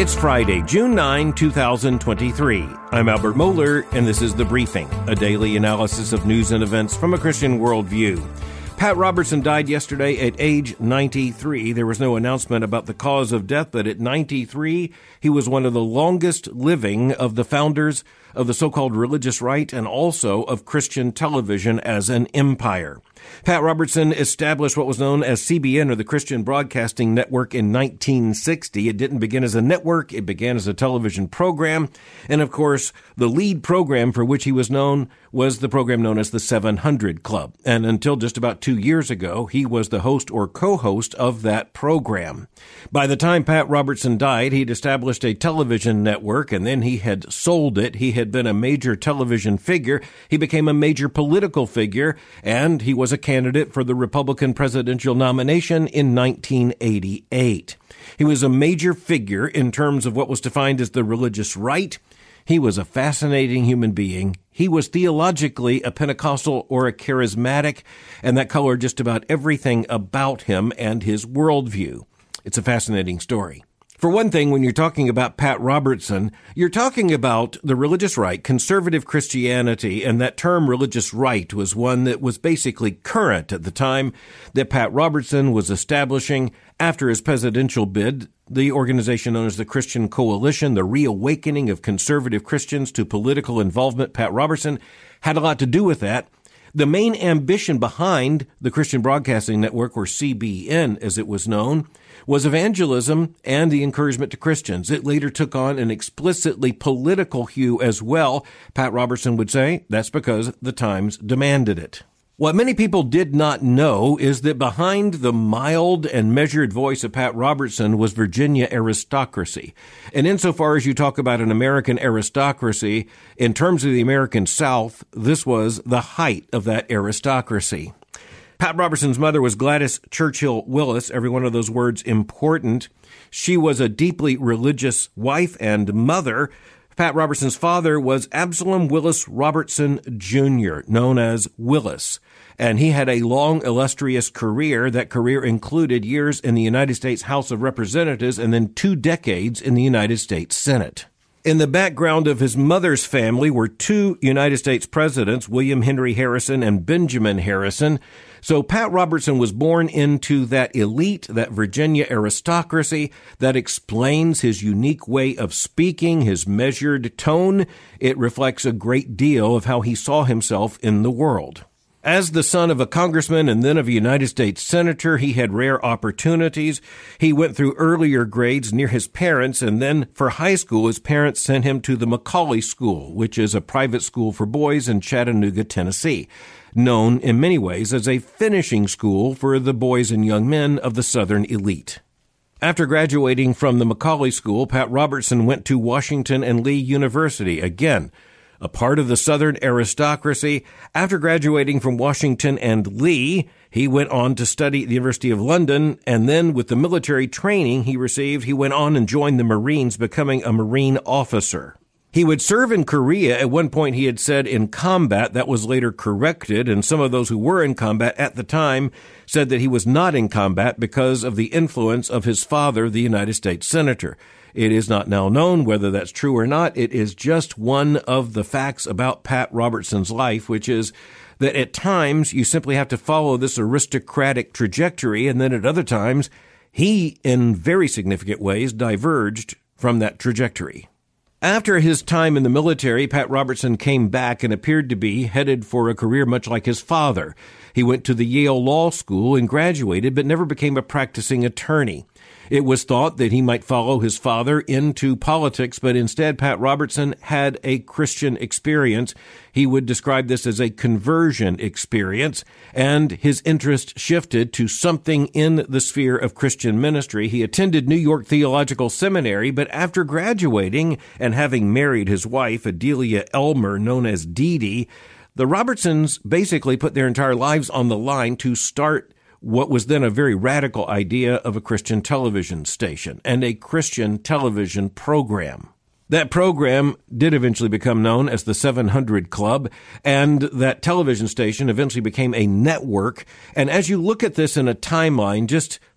It's Friday, June 9, 2023. I'm Albert Mohler, and this is The Briefing, a daily analysis of news and events from a Christian worldview. Pat Robertson died yesterday at age 93. There was no announcement about the cause of death, but at 93, he was one of the longest living of the founders of the so-called religious right and also of Christian television as an empire. Pat Robertson established what was known as CBN, or the Christian Broadcasting Network, in 1960. It didn't begin as a network. It began as a television program. And, of course, the lead program for which he was known was the program known as the 700 Club. And until just about 2 years ago, he was the host or co-host of that program. By the time Pat Robertson died, he'd established a television network, and then he had sold it. He had been a major television figure. He became a major political figure, and he was a candidate for the Republican presidential nomination in 1988. He was a major figure in terms of what was defined as the religious right. He was a fascinating human being. He was theologically a Pentecostal or a charismatic, and that colored just about everything about him and his worldview. It's a fascinating story. For one thing, when you're talking about Pat Robertson, you're talking about the religious right, conservative Christianity, and that term religious right was one that was basically current at the time that Pat Robertson was establishing after his presidential bid. The organization known as the Christian Coalition, the reawakening of conservative Christians to political involvement. Pat Robertson had a lot to do with that. The main ambition behind the Christian Broadcasting Network, or CBN as it was known, was evangelism and the encouragement to Christians. It later took on an explicitly political hue as well. Pat Robertson would say that's because the times demanded it. What many people did not know is that behind the mild and measured voice of Pat Robertson was Virginia aristocracy. And insofar as you talk about an American aristocracy, in terms of the American South, this was the height of that aristocracy. Pat Robertson's mother was Gladys Churchill Willis, every one of those words important. She was a deeply religious wife and mother. Pat Robertson's father was Absalom Willis Robertson Jr., known as Willis. And he had a long, illustrious career. That career included years in the United States House of Representatives and then 2 decades in the United States Senate. In the background of his mother's family were 2 United States presidents, William Henry Harrison and Benjamin Harrison. So Pat Robertson was born into that elite, that Virginia aristocracy. That explains his unique way of speaking, his measured tone. It reflects a great deal of how he saw himself in the world. As the son of a congressman and then of a United States senator, he had rare opportunities. He went through earlier grades near his parents, and then for high school, his parents sent him to the Macaulay School, which is a private school for boys in Chattanooga, Tennessee, known in many ways as a finishing school for the boys and young men of the Southern elite. After graduating from the Macaulay School, Pat Robertson went to Washington and Lee University, again, a part of the Southern aristocracy. After graduating from Washington and Lee, he went on to study at the University of London, and then with the military training he received, he went on and joined the Marines, becoming a Marine officer. He would serve in Korea. At one point he had said in combat. That was later corrected, and some of those who were in combat at the time said that he was not in combat because of the influence of his father, the United States Senator. It is not now known whether that's true or not. It is just one of the facts about Pat Robertson's life, which is that at times you simply have to follow this aristocratic trajectory, and then at other times he, in very significant ways, diverged from that trajectory. After his time in the military, Pat Robertson came back and appeared to be headed for a career much like his father. He went to the Yale Law School and graduated, but never became a practicing attorney. It was thought that he might follow his father into politics, but instead Pat Robertson had a Christian experience. He would describe this as a conversion experience, and his interest shifted to something in the sphere of Christian ministry. He attended New York Theological Seminary, but after graduating and having married his wife, Adelia Elmer, known as Dee Dee, the Robertsons basically put their entire lives on the line to start what was then a very radical idea of a Christian television station and a Christian television program. That program did eventually become known as the 700 Club, and that television station eventually became a network. And as you look at this in a timeline, just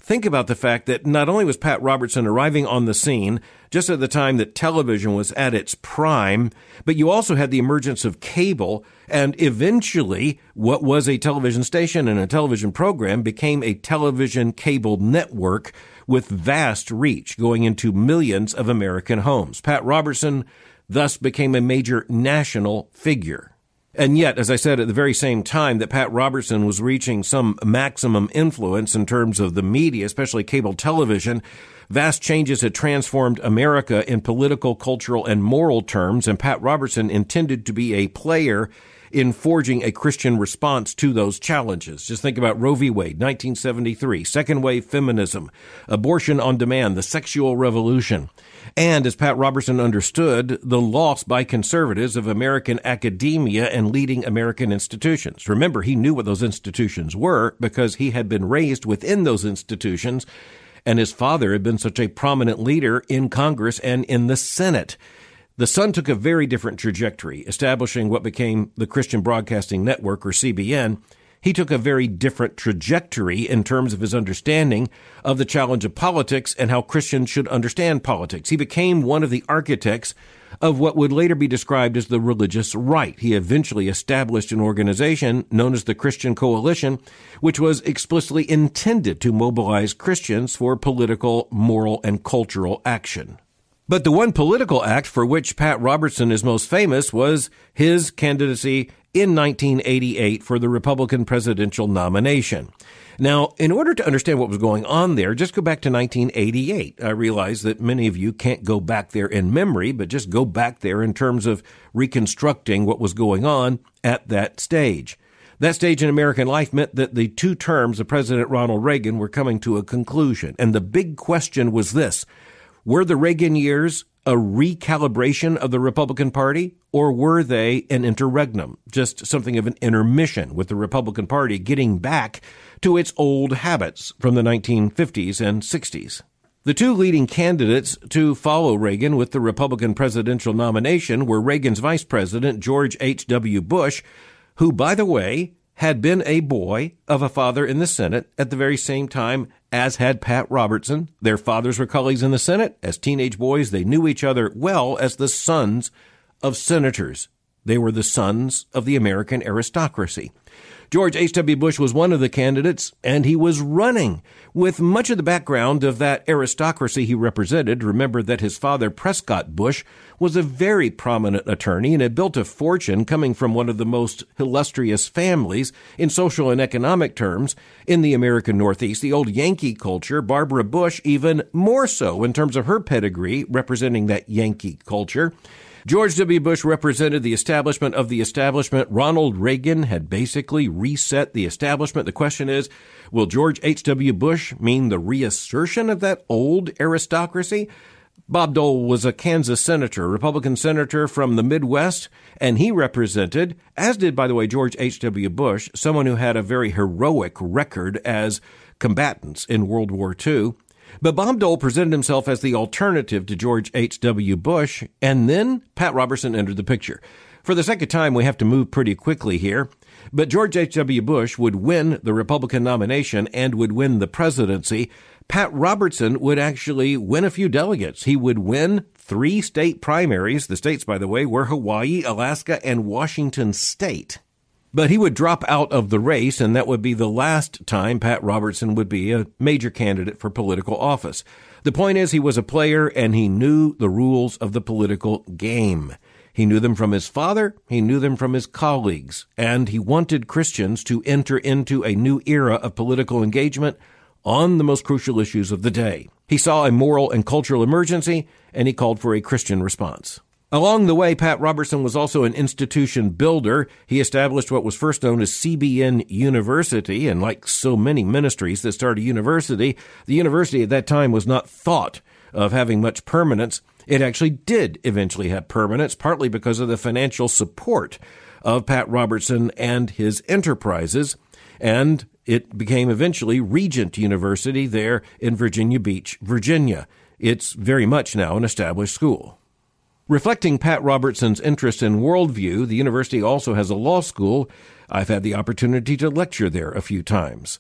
think about the fact that not only was Pat Robertson arriving on the scene just at the time that television was at its prime, but you also had the emergence of cable, and eventually what was a television station and a television program became a television cable network with vast reach going into millions of American homes. Pat Robertson thus became a major national figure. And yet, as I said, at the very same time that Pat Robertson was reaching some maximum influence in terms of the media, especially cable television, vast changes had transformed America in political, cultural, and moral terms, and Pat Robertson intended to be a player in forging a Christian response to those challenges. Just think about Roe v. Wade, 1973, second wave feminism, abortion on demand, the sexual revolution, and, as Pat Robertson understood, the loss by conservatives of American academia and leading American institutions. Remember, he knew what those institutions were because he had been raised within those institutions, and his father had been such a prominent leader in Congress and in the Senate. The son took a very different trajectory, establishing what became the Christian Broadcasting Network, or CBN. He took a very different trajectory in terms of his understanding of the challenge of politics and how Christians should understand politics. He became one of the architects of what would later be described as the religious right. He eventually established an organization known as the Christian Coalition, which was explicitly intended to mobilize Christians for political, moral, and cultural action. But the one political act for which Pat Robertson is most famous was his candidacy in 1988 for the Republican presidential nomination. Now, in order to understand what was going on there, just go back to 1988. I realize that many of you can't go back there in memory, but just go back there in terms of reconstructing what was going on at that stage. That stage in American life meant that the 2 terms of President Ronald Reagan were coming to a conclusion. And the big question was this: were the Reagan years a recalibration of the Republican Party, or were they an interregnum, just something of an intermission with the Republican Party getting back to its old habits from the 1950s and 60s? The 2 leading candidates to follow Reagan with the Republican presidential nomination were Reagan's vice president, George H.W. Bush, who, by the way, had been a boy of a father in the Senate at the very same time as had Pat Robertson. Their fathers were colleagues in the Senate. As teenage boys, they knew each other well as the sons of senators. They were the sons of the American aristocracy. George H.W. Bush was one of the candidates, and he was running with much of the background of that aristocracy he represented. Remember that his father, Prescott Bush, was a very prominent attorney and had built a fortune coming from one of the most illustrious families in social and economic terms in the American Northeast, the old Yankee culture. Barbara Bush, even more so in terms of her pedigree, representing that Yankee culture. George W. Bush represented the establishment of the establishment. Ronald Reagan had basically reset the establishment. The question is, will George H.W. Bush mean the reassertion of that old aristocracy? Bob Dole was a Kansas senator, Republican senator from the Midwest, and he represented, as did, by the way, George H.W. Bush, someone who had a very heroic record as combatants in World War II. But Bob Dole presented himself as the alternative to George H.W. Bush, and then Pat Robertson entered the picture. For the second time, we have to move pretty quickly here, but George H.W. Bush would win the Republican nomination and would win the presidency. Pat Robertson would actually win a few delegates. He would win 3 state primaries. The states, by the way, were Hawaii, Alaska, and Washington State. But he would drop out of the race, and that would be the last time Pat Robertson would be a major candidate for political office. The point is, he was a player, and he knew the rules of the political game. He knew them from his father, he knew them from his colleagues, and he wanted Christians to enter into a new era of political engagement on the most crucial issues of the day. He saw a moral and cultural emergency, and he called for a Christian response. Along the way, Pat Robertson was also an institution builder. He established what was first known as CBN University, and like so many ministries that start a university, the university at that time was not thought of having much permanence. It actually did eventually have permanence, partly because of the financial support of Pat Robertson and his enterprises, and it became eventually Regent University there in Virginia Beach, Virginia. It's very much now an established school. Reflecting Pat Robertson's interest in worldview, the university also has a law school. I've had the opportunity to lecture there a few times.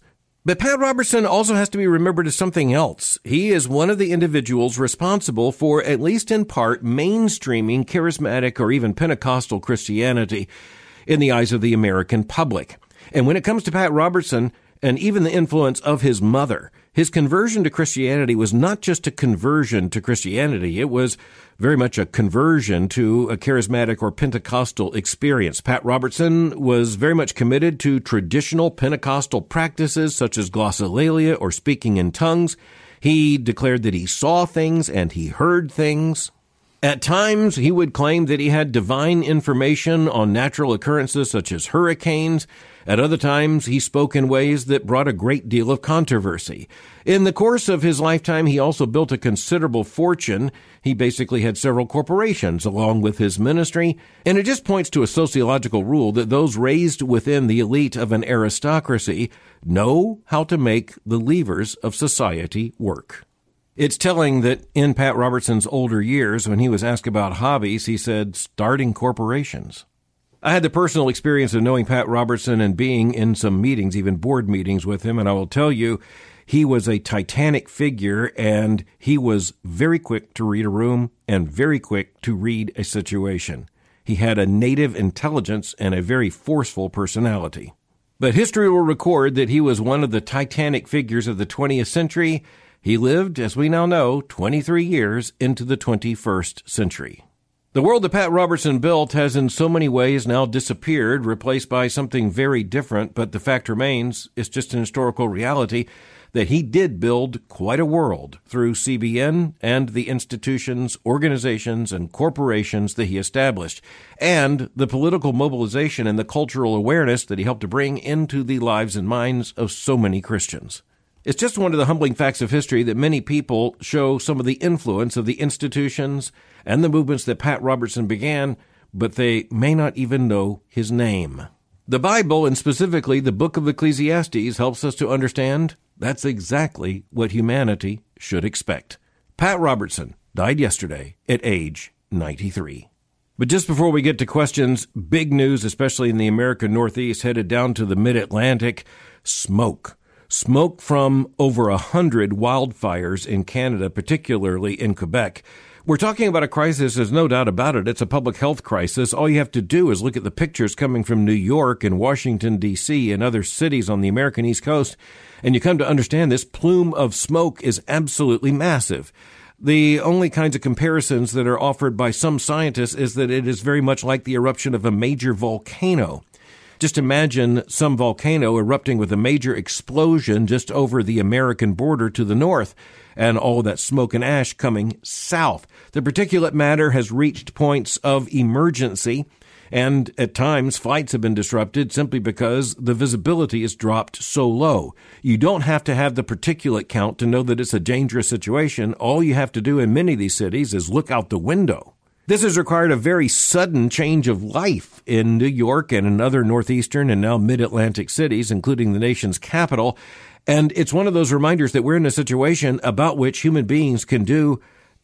But Pat Robertson also has to be remembered as something else. He is one of the individuals responsible for, at least in part, mainstreaming charismatic or even Pentecostal Christianity in the eyes of the American public. And when it comes to Pat Robertson, and even the influence of his mother, his conversion to Christianity was not just a conversion to Christianity. It was very much a conversion to a charismatic or Pentecostal experience. Pat Robertson was very much committed to traditional Pentecostal practices such as glossolalia or speaking in tongues. He declared that he saw things and he heard things. At times, he would claim that he had divine information on natural occurrences such as hurricanes. At other times, he spoke in ways that brought a great deal of controversy. In the course of his lifetime, he also built a considerable fortune. He basically had several corporations along with his ministry, and it just points to a sociological rule that those raised within the elite of an aristocracy know how to make the levers of society work. It's telling that in Pat Robertson's older years, when he was asked about hobbies, he said, starting corporations. I had the personal experience of knowing Pat Robertson and being in some meetings, even board meetings with him, and I will tell you, he was a titanic figure, and he was very quick to read a room and very quick to read a situation. He had a native intelligence and a very forceful personality. But history will record that he was one of the titanic figures of the 20th century. He lived, as we now know, 23 years into the 21st century. The world that Pat Robertson built has in so many ways now disappeared, replaced by something very different, but the fact remains, it's just an historical reality, that he did build quite a world through CBN and the institutions, organizations, and corporations that he established, and the political mobilization and the cultural awareness that he helped to bring into the lives and minds of so many Christians. It's just one of the humbling facts of history that many people show some of the influence of the institutions and the movements that Pat Robertson began, but they may not even know his name. The Bible, and specifically the book of Ecclesiastes, helps us to understand that's exactly what humanity should expect. Pat Robertson died yesterday at age 93. But just before we get to questions, big news, especially in the American Northeast, headed down to the Mid-Atlantic, smoke. Smoke from over 100 wildfires in Canada, particularly in Quebec. We're talking about a crisis, there's no doubt about it. It's a public health crisis. All you have to do is look at the pictures coming from New York and Washington, D.C. and other cities on the American East Coast, and you come to understand this plume of smoke is absolutely massive. The only kinds of comparisons that are offered by some scientists is that it is very much like the eruption of a major volcano. Just imagine some volcano erupting with a major explosion just over the American border to the north, and all of that smoke and ash coming south. The particulate matter has reached points of emergency, and at times flights have been disrupted simply because the visibility is dropped so low. You don't have to have the particulate count to know that it's a dangerous situation. All you have to do in many of these cities is look out the window. This has required a very sudden change of life in New York and in other northeastern and now mid-Atlantic cities, including the nation's capital. And it's one of those reminders that we're in a situation about which human beings can do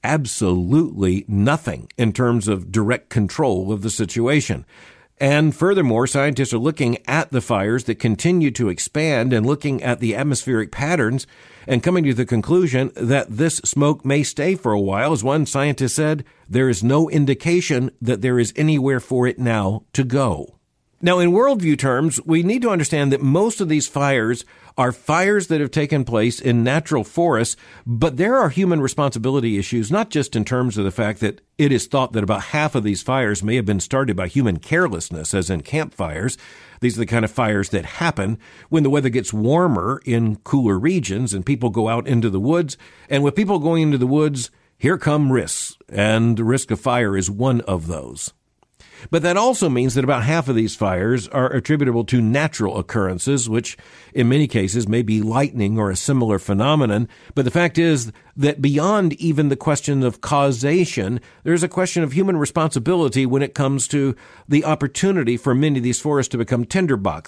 absolutely nothing in terms of direct control of the situation. And furthermore, scientists are looking at the fires that continue to expand and looking at the atmospheric patterns and coming to the conclusion that this smoke may stay for a while. As one scientist said, there is no indication that there is anywhere for it now to go. Now, in worldview terms, we need to understand that most of these fires are fires that have taken place in natural forests, but there are human responsibility issues, not just in terms of the fact that it is thought that about half of these fires may have been started by human carelessness, as in campfires. These are the kind of fires that happen when the weather gets warmer in cooler regions and people go out into the woods. And with people going into the woods, here come risks, and the risk of fire is one of those. But that also means that about half of these fires are attributable to natural occurrences, which in many cases may be lightning or a similar phenomenon. But the fact is that beyond even the question of causation, there's a question of human responsibility when it comes to the opportunity for many of these forests to become tinderboxes.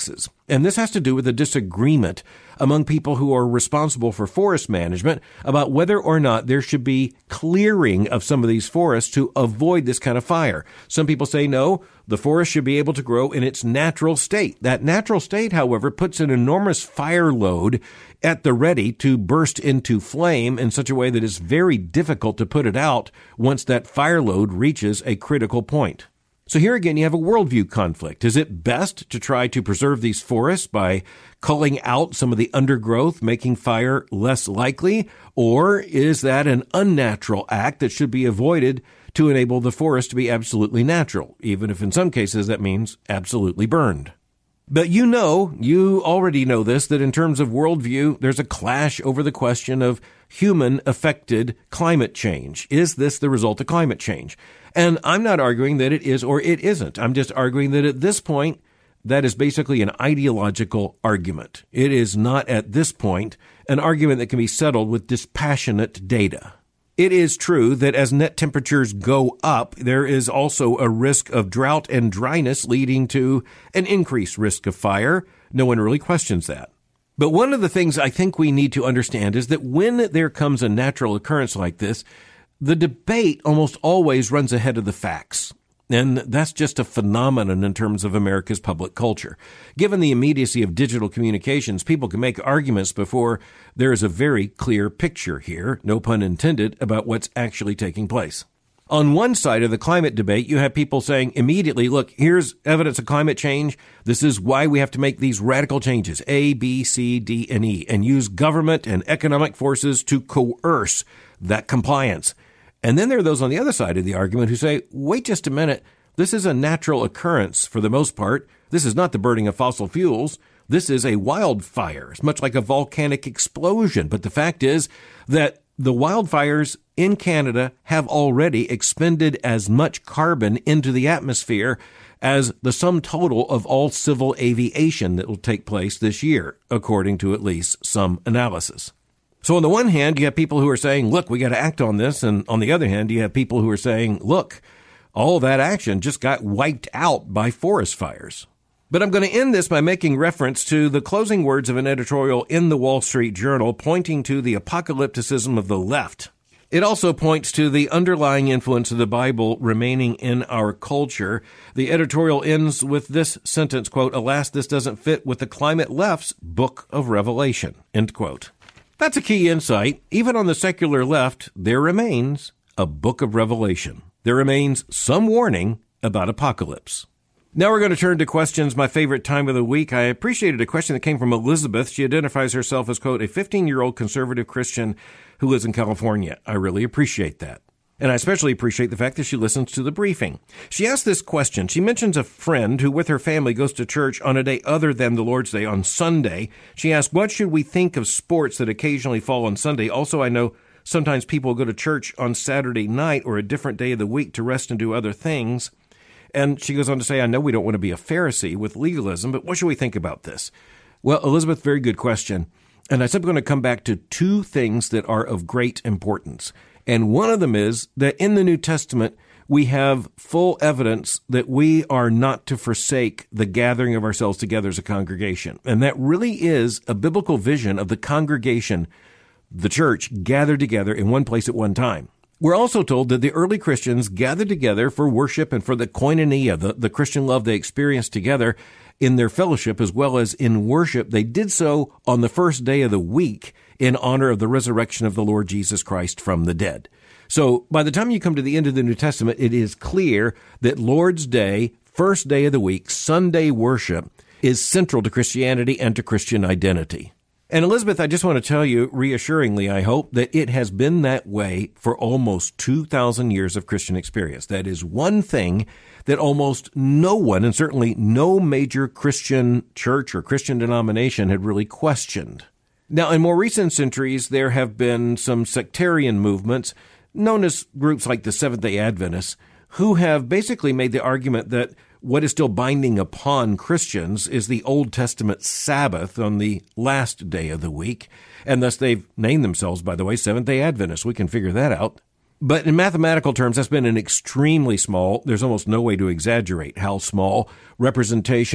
And this has to do with a disagreement among people who are responsible for forest management about whether or not there should be clearing of some of these forests to avoid this kind of fire. Some people say, no, the forest should be able to grow in its natural state. That natural state, however, puts an enormous fire load at the ready to burst into flame in such a way that it's very difficult to put it out once that fire load reaches a critical point. So here again, you have a worldview conflict. Is it best to try to preserve these forests by culling out some of the undergrowth, making fire less likely? Or is that an unnatural act that should be avoided to enable the forest to be absolutely natural, even if in some cases that means absolutely burned? But you already know this, that in terms of worldview, there's a clash over the question of human-affected climate change. Is this the result of climate change? And I'm not arguing that it is or it isn't. I'm just arguing that at this point, that is basically an ideological argument. It is not at this point an argument that can be settled with dispassionate data. It is true that as net temperatures go up, there is also a risk of drought and dryness leading to an increased risk of fire. No one really questions that. But one of the things I think we need to understand is that when there comes a natural occurrence like this, the debate almost always runs ahead of the facts. And that's just a phenomenon in terms of America's public culture. Given the immediacy of digital communications, people can make arguments before there is a very clear picture here, no pun intended, about what's actually taking place. On one side of the climate debate, you have people saying immediately, look, here's evidence of climate change. This is why we have to make these radical changes, A, B, C, D, and E, and use government and economic forces to coerce that compliance. And then there are those on the other side of the argument who say, wait just a minute, this is a natural occurrence for the most part. This is not the burning of fossil fuels. This is a wildfire. It's much like a volcanic explosion. But the fact is that the wildfires in Canada have already expended as much carbon into the atmosphere as the sum total of all civil aviation that will take place this year, according to at least some analysis. So on the one hand, you have people who are saying, look, we got to act on this. And on the other hand, you have people who are saying, look, all that action just got wiped out by forest fires. But I'm going to end this by making reference to the closing words of an editorial in the Wall Street Journal pointing to the apocalypticism of the left. It also points to the underlying influence of the Bible remaining in our culture. The editorial ends with this sentence, quote, alas, this doesn't fit with the climate left's book of Revelation, end quote. That's a key insight. Even on the secular left, there remains a book of Revelation. There remains some warning about apocalypse. Now we're going to turn to questions, my favorite time of the week. I appreciated a question that came from Elizabeth. She identifies herself as, quote, a 15-year-old conservative Christian who lives in California. I really appreciate that. And I especially appreciate the fact that she listens to the briefing. She asked this question. She mentions a friend who with her family goes to church on a day other than the Lord's Day, on Sunday. She asked, what should we think of sports that occasionally fall on Sunday? Also, I know sometimes people go to church on Saturday night or a different day of the week to rest and do other things. And she goes on to say, I know we don't want to be a Pharisee with legalism, but what should we think about this? Well, Elizabeth, very good question. And I said we're going to come back to two things that are of great importance. And one of them is that in the New Testament, we have full evidence that we are not to forsake the gathering of ourselves together as a congregation. And that really is a biblical vision of the congregation, the church, gathered together in one place at one time. We're also told that the early Christians gathered together for worship and for the koinonia, the Christian love they experienced together in their fellowship as well as in worship. They did so on the first day of the week in honor of the resurrection of the Lord Jesus Christ from the dead. So by the time you come to the end of the New Testament, it is clear that Lord's Day, first day of the week, Sunday worship, is central to Christianity and to Christian identity. And Elizabeth, I just want to tell you reassuringly, I hope, that it has been that way for almost 2,000 years of Christian experience. That is one thing that almost no one, and certainly no major Christian church or Christian denomination, had really questioned. Now, in more recent centuries, there have been some sectarian movements, known as groups like the Seventh-day Adventists, who have basically made the argument that what is still binding upon Christians is the Old Testament Sabbath on the last day of the week, and thus they've named themselves, by the way, Seventh-day Adventists. We can figure that out. But in mathematical terms, that's been an extremely small, there's almost no way to exaggerate how small, representation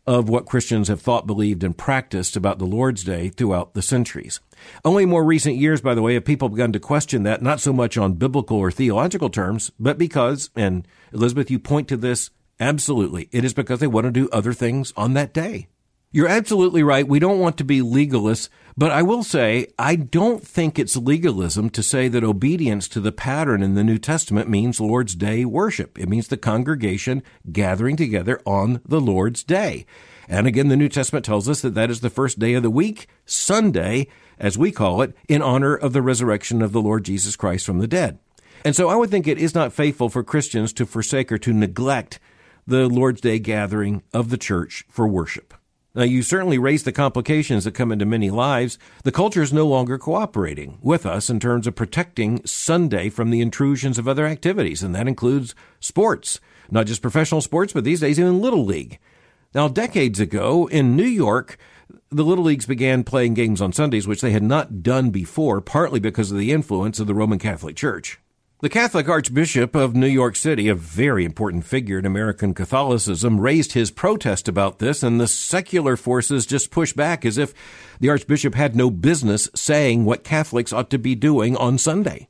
of what Christians have thought, believed, and practiced about the Lord's Day throughout the centuries. Only in more recent years, by the way, have people begun to question that, not so much on biblical or theological terms, but because, and Elizabeth, you point to this, absolutely, it is because they want to do other things on that day. You're absolutely right. We don't want to be legalists, but I will say I don't think it's legalism to say that obedience to the pattern in the New Testament means Lord's Day worship. It means the congregation gathering together on the Lord's Day. And again, the New Testament tells us that that is the first day of the week, Sunday, as we call it, in honor of the resurrection of the Lord Jesus Christ from the dead. And so I would think it is not faithful for Christians to forsake or to neglect the Lord's Day gathering of the church for worship. Now, you certainly raise the complications that come into many lives. The culture is no longer cooperating with us in terms of protecting Sunday from the intrusions of other activities, and that includes sports, not just professional sports, but these days even Little League. Now, decades ago in New York, the Little Leagues began playing games on Sundays, which they had not done before, partly because of the influence of the Roman Catholic Church. The Catholic Archbishop of New York City, a very important figure in American Catholicism, raised his protest about this, and the secular forces just pushed back as if the Archbishop had no business saying what Catholics ought to be doing on Sunday.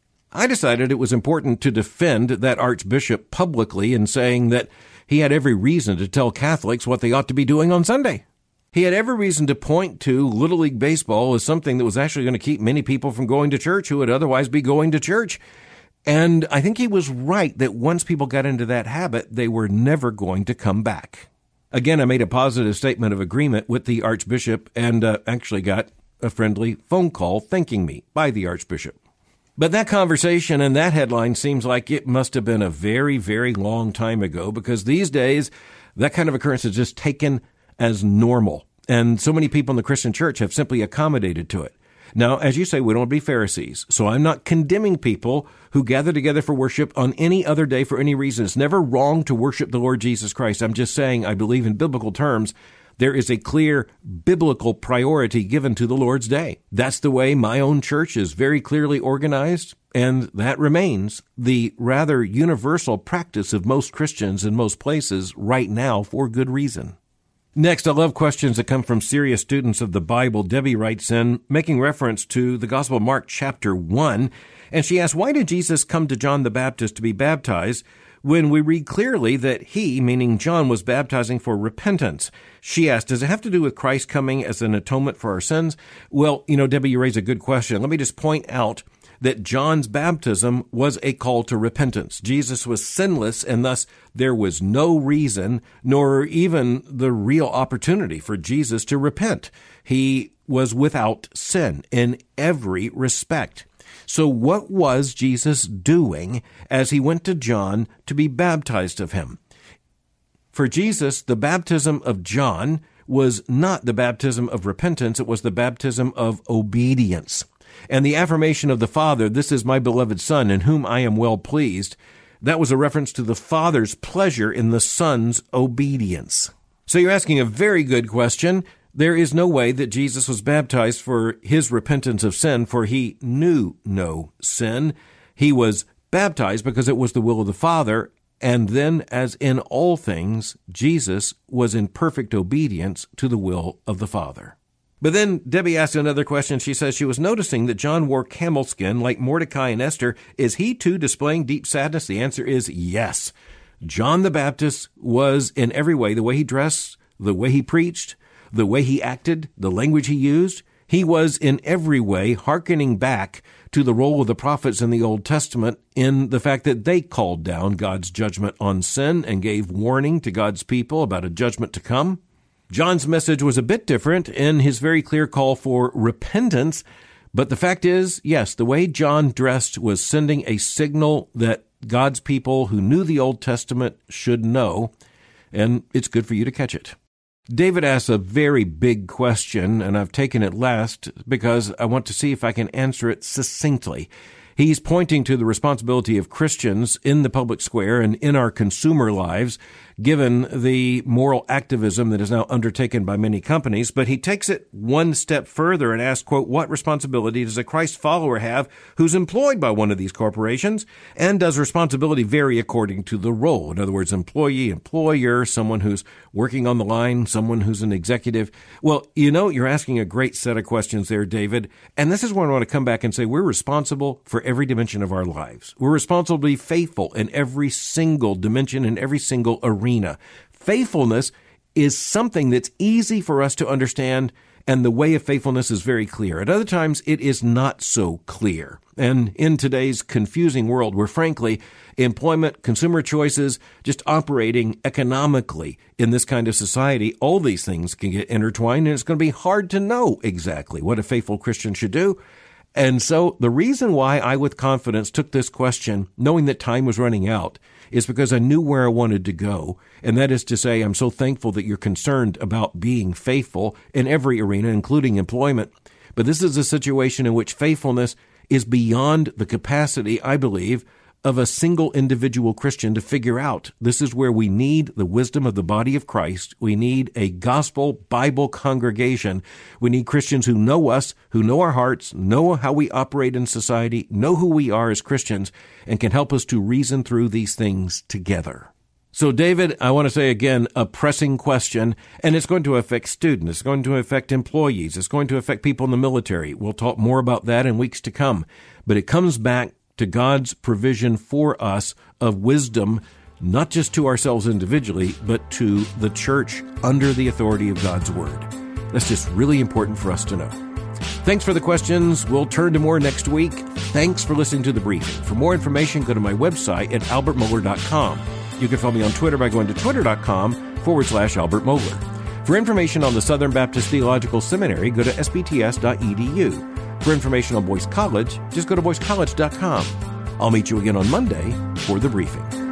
I decided it was important to defend that Archbishop publicly in saying that he had every reason to tell Catholics what they ought to be doing on Sunday. He had every reason to point to Little League baseball as something that was actually going to keep many people from going to church who would otherwise be going to church. And I think he was right that once people got into that habit, they were never going to come back. Again, I made a positive statement of agreement with the Archbishop and actually got a friendly phone call thanking me by the Archbishop. But that conversation and that headline seems like it must have been a very, very long time ago, because these days that kind of occurrence is just taken as normal. And so many people in the Christian church have simply accommodated to it. Now, as you say, we don't want to be Pharisees, so I'm not condemning people who gather together for worship on any other day for any reason. It's never wrong to worship the Lord Jesus Christ. I'm just saying I believe in biblical terms. There is a clear biblical priority given to the Lord's Day. That's the way my own church is very clearly organized, and that remains the rather universal practice of most Christians in most places right now for good reason. Next, I love questions that come from serious students of the Bible. Debbie writes in, making reference to the Gospel of Mark chapter 1, and she asks, why did Jesus come to John the Baptist to be baptized when we read clearly that he, meaning John, was baptizing for repentance? She asked, does it have to do with Christ coming as an atonement for our sins? Well, Debbie, you raise a good question. Let me just point out that John's baptism was a call to repentance. Jesus was sinless, and thus there was no reason, nor even the real opportunity for Jesus to repent. He was without sin in every respect. So what was Jesus doing as he went to John to be baptized of him? For Jesus, the baptism of John was not the baptism of repentance, it was the baptism of obedience. And the affirmation of the Father, this is my beloved Son, in whom I am well pleased, that was a reference to the Father's pleasure in the Son's obedience. So you're asking a very good question. There is no way that Jesus was baptized for his repentance of sin, for he knew no sin. He was baptized because it was the will of the Father, and then, as in all things, Jesus was in perfect obedience to the will of the Father. But then Debbie asked another question. She says she was noticing that John wore camel skin like Mordecai and Esther. Is he too displaying deep sadness? The answer is yes. John the Baptist was in every way, the way he dressed, the way he preached, the way he acted, the language he used. He was in every way hearkening back to the role of the prophets in the Old Testament in the fact that they called down God's judgment on sin and gave warning to God's people about a judgment to come. John's message was a bit different in his very clear call for repentance, but the fact is, yes, the way John dressed was sending a signal that God's people who knew the Old Testament should know, and it's good for you to catch it. David asks a very big question, and I've taken it last because I want to see if I can answer it succinctly. He's pointing to the responsibility of Christians in the public square and in our consumer lives, given the moral activism that is now undertaken by many companies. But he takes it one step further and asks, quote, what responsibility does a Christ follower have who's employed by one of these corporations? And does responsibility vary according to the role? In other words, employee, employer, someone who's working on the line, someone who's an executive. Well, you're asking a great set of questions there, David. And this is where I want to come back and say we're responsible for every dimension of our lives. We're responsible to be faithful in every single dimension, in every single arena. Faithfulness is something that's easy for us to understand, and the way of faithfulness is very clear. At other times, it is not so clear. And in today's confusing world where, frankly, employment, consumer choices, just operating economically in this kind of society, all these things can get intertwined, and it's going to be hard to know exactly what a faithful Christian should do. And so the reason why I, with confidence, took this question, knowing that time was running out, is because I knew where I wanted to go. And that is to say, I'm so thankful that you're concerned about being faithful in every arena, including employment. But this is a situation in which faithfulness is beyond the capacity, I believe, of a single individual Christian to figure out. This is where we need the wisdom of the body of Christ. We need a gospel Bible congregation. We need Christians who know us, who know our hearts, know how we operate in society, know who we are as Christians, and can help us to reason through these things together. So, David, I want to say again, a pressing question, and it's going to affect students, it's going to affect employees, it's going to affect people in the military. We'll talk more about that in weeks to come. But it comes back to God's provision for us of wisdom, not just to ourselves individually, but to the church under the authority of God's Word. That's just really important for us to know. Thanks for the questions. We'll turn to more next week. Thanks for listening to The Briefing. For more information, go to my website at albertmohler.com. You can follow me on Twitter by going to twitter.com/Albert Mohler. For information on the Southern Baptist Theological Seminary, go to sbts.edu. For information on Boyce College, just go to boycecollege.com. I'll meet you again on Monday for The Briefing.